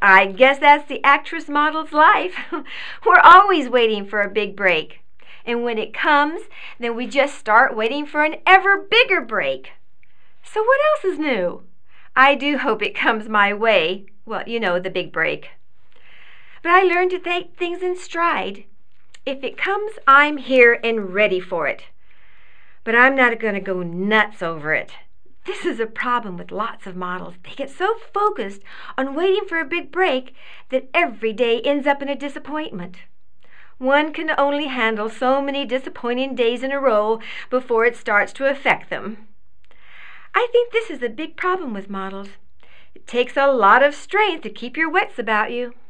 I guess that's the actress model's life. We're always waiting for a big break. And when it comes, then we just start waiting for an ever bigger break. So what else is new? I do hope it comes my way. Well, you know, the big break. But I learned to take things in stride. If it comes, I'm here and ready for it. But I'm not going to go nuts over it. This is a problem with lots of models. They get so focused on waiting for a big break that every day ends up in a disappointment. One can only handle so many disappointing days in a row before it starts to affect them. I think this is a big problem with models. It takes a lot of strength to keep your wits about you.